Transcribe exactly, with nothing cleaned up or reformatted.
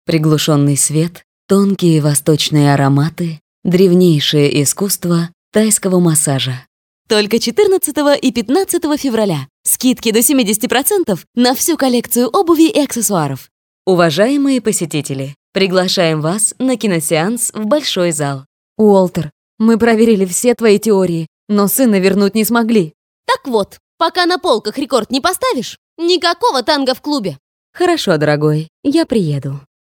Приглушенный свет, тонкие восточные ароматы, древнейшее искусство тайского массажа. Только четырнадцатого и пятнадцатого февраля. Скидки до семьдесят процентов на всю коллекцию обуви и аксессуаров. Уважаемые посетители, приглашаем вас на киносеанс в большой зал. Уолтер, мы проверили все твои теории, но сына вернуть не смогли. Так вот, пока на полках рекорд не поставишь, никакого танго в клубе. Хорошо, дорогой, я приеду.